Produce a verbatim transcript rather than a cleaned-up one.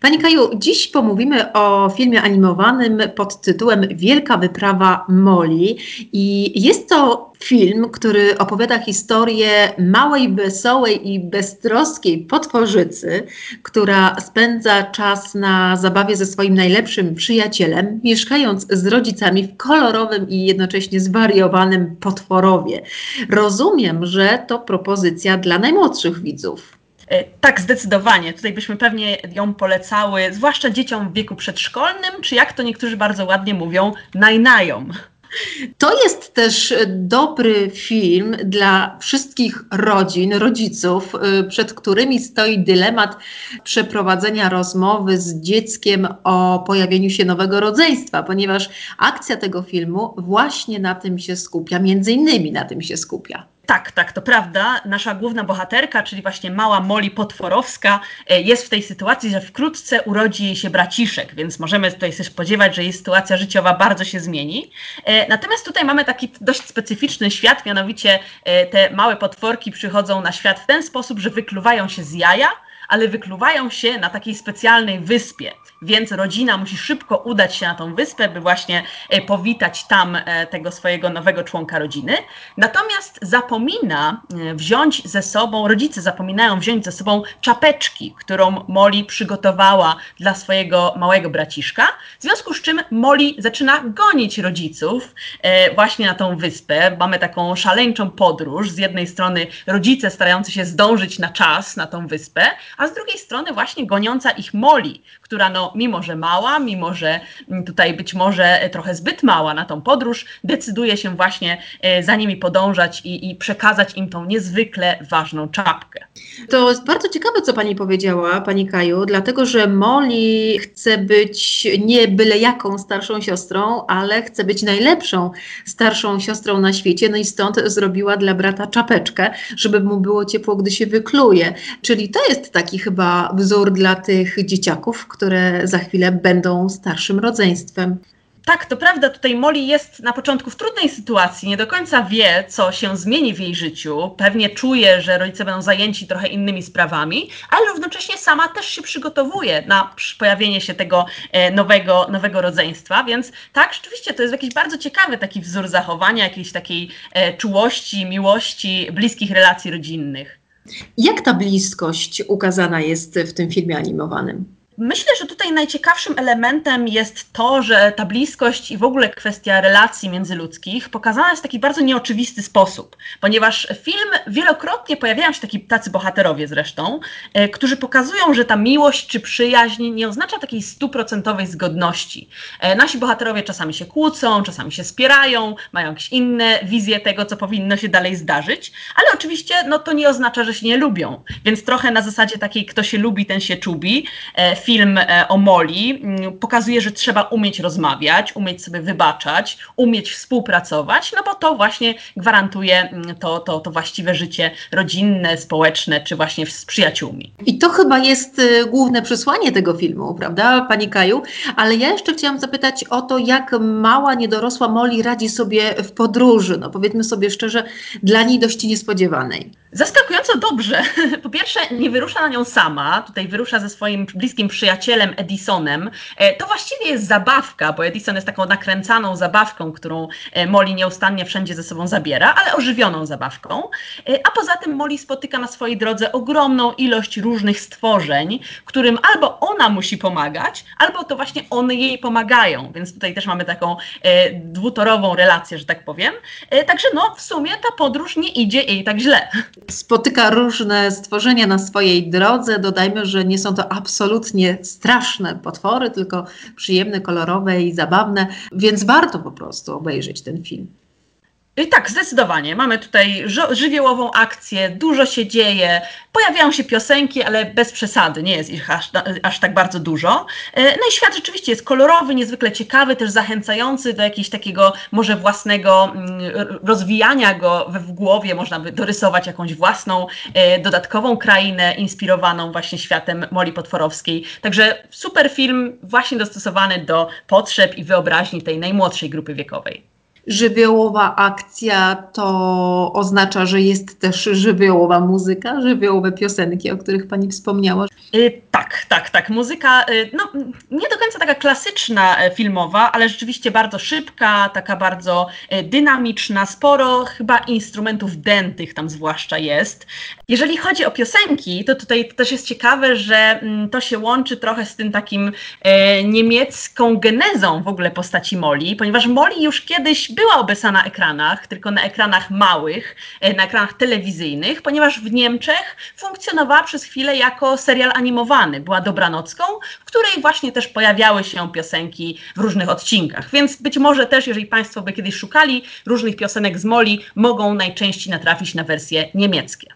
Pani Kaju, dziś pomówimy o filmie animowanym pod tytułem Wielka wyprawa Molly i jest to film, który opowiada historię małej, wesołej i beztroskiej potworzycy, która spędza czas na zabawie ze swoim najlepszym przyjacielem, mieszkając z rodzicami w kolorowym i jednocześnie zwariowanym Potworowie. Rozumiem, że to propozycja dla najmłodszych widzów. Tak, zdecydowanie. Tutaj byśmy pewnie ją polecały, zwłaszcza dzieciom w wieku przedszkolnym, czy jak to niektórzy bardzo ładnie mówią, najnajom. To jest też dobry film dla wszystkich rodzin, rodziców, przed którymi stoi dylemat przeprowadzenia rozmowy z dzieckiem o pojawieniu się nowego rodzeństwa, ponieważ akcja tego filmu właśnie na tym się skupia, między innymi na tym się skupia. Tak, tak, to prawda. Nasza główna bohaterka, czyli właśnie mała Molly Potworowska, jest w tej sytuacji, że wkrótce urodzi jej się braciszek, więc możemy tutaj się spodziewać, że jej sytuacja życiowa bardzo się zmieni. Natomiast tutaj mamy taki dość specyficzny świat, mianowicie te małe potworki przychodzą na świat w ten sposób, że wykluwają się z jaja, ale wykluwają się na takiej specjalnej wyspie, więc rodzina musi szybko udać się na tą wyspę, by właśnie powitać tam tego swojego nowego członka rodziny. Natomiast zapomina wziąć ze sobą, rodzice zapominają wziąć ze sobą czapeczki, którą Molly przygotowała dla swojego małego braciszka, w związku z czym Molly zaczyna gonić rodziców właśnie na tą wyspę. Mamy taką szaleńczą podróż, z jednej strony rodzice starający się zdążyć na czas na tą wyspę, a z drugiej strony właśnie goniąca ich Molly, która no mimo, że mała, mimo, że tutaj być może trochę zbyt mała na tą podróż, decyduje się właśnie za nimi podążać i, i przekazać im tą niezwykle ważną czapkę. To jest bardzo ciekawe, co pani powiedziała, pani Kaju, dlatego, że Molly chce być nie byle jaką starszą siostrą, ale chce być najlepszą starszą siostrą na świecie, no i stąd zrobiła dla brata czapeczkę, żeby mu było ciepło, gdy się wykluje. Czyli to jest taki chyba wzór dla tych dzieciaków, które za chwilę będą starszym rodzeństwem. Tak, to prawda, tutaj Molly jest na początku w trudnej sytuacji, nie do końca wie, co się zmieni w jej życiu, pewnie czuje, że rodzice będą zajęci trochę innymi sprawami, ale równocześnie sama też się przygotowuje na pojawienie się tego e, nowego, nowego rodzeństwa, więc tak, rzeczywiście to jest jakiś bardzo ciekawy taki wzór zachowania, jakiejś takiej e, czułości, miłości, bliskich relacji rodzinnych. Jak ta bliskość ukazana jest w tym filmie animowanym? Myślę, że tutaj najciekawszym elementem jest to, że ta bliskość i w ogóle kwestia relacji międzyludzkich pokazana jest w taki bardzo nieoczywisty sposób, ponieważ film wielokrotnie pojawiają się taki, tacy bohaterowie zresztą, e, którzy pokazują, że ta miłość czy przyjaźń nie oznacza takiej stuprocentowej zgodności. E, nasi bohaterowie czasami się kłócą, czasami się spierają, mają jakieś inne wizje tego, co powinno się dalej zdarzyć, ale oczywiście no, to nie oznacza, że się nie lubią, więc trochę na zasadzie takiej, kto się lubi, ten się czubi. E, Film o Molly pokazuje, że trzeba umieć rozmawiać, umieć sobie wybaczać, umieć współpracować, no bo to właśnie gwarantuje to, to, to właściwe życie rodzinne, społeczne, czy właśnie z przyjaciółmi. I to chyba jest y, główne przesłanie tego filmu, prawda, pani Kaju? Ale ja jeszcze chciałam zapytać o to, jak mała, niedorosła Molly radzi sobie w podróży, no powiedzmy sobie szczerze, dla niej dość niespodziewanej. Zaskakująco dobrze. Po pierwsze, nie wyrusza na nią sama, tutaj wyrusza ze swoim bliskim przyjacielem Edisonem. To właściwie jest zabawka, bo Edison jest taką nakręcaną zabawką, którą Molly nieustannie wszędzie ze sobą zabiera, ale ożywioną zabawką. A poza tym Molly spotyka na swojej drodze ogromną ilość różnych stworzeń, którym albo ona musi pomagać, albo to właśnie one jej pomagają. Więc tutaj też mamy taką e, dwutorową relację, że tak powiem. E, także no, w sumie ta podróż nie idzie jej tak źle. Spotyka różne stworzenia na swojej drodze. Dodajmy, że nie są to absolutnie straszne potwory, tylko przyjemne, kolorowe i zabawne, więc warto po prostu obejrzeć ten film. I tak, zdecydowanie. Mamy tutaj żywiołową akcję, dużo się dzieje, pojawiają się piosenki, ale bez przesady, nie jest ich aż, aż tak bardzo dużo. No i świat rzeczywiście jest kolorowy, niezwykle ciekawy, też zachęcający do jakiegoś takiego może własnego rozwijania go w głowie, można by dorysować jakąś własną, dodatkową krainę inspirowaną właśnie światem Molly Potworowskiej. Także super film, właśnie dostosowany do potrzeb i wyobraźni tej najmłodszej grupy wiekowej. żywiołowa akcja to oznacza, że jest też żywiołowa muzyka, żywiołowe piosenki, o których Pani wspomniała? Yy, tak, tak, tak. Muzyka, yy, no nie do końca taka klasyczna, yy, filmowa, ale rzeczywiście bardzo szybka, taka bardzo yy, dynamiczna, sporo chyba instrumentów dętych tam zwłaszcza jest. Jeżeli chodzi o piosenki, to tutaj też jest ciekawe, że yy, to się łączy trochę z tym takim yy, niemiecką genezą w ogóle postaci Molly, ponieważ Molly już kiedyś była obecna na ekranach, tylko na ekranach małych, yy, na ekranach telewizyjnych, ponieważ w Niemczech funkcjonowała przez chwilę jako serial animowany. Była Dobranocką, w której właśnie też pojawiały się piosenki w różnych odcinkach. Więc być może też, jeżeli Państwo by kiedyś szukali różnych piosenek z Molly, mogą najczęściej natrafić na wersje niemieckie.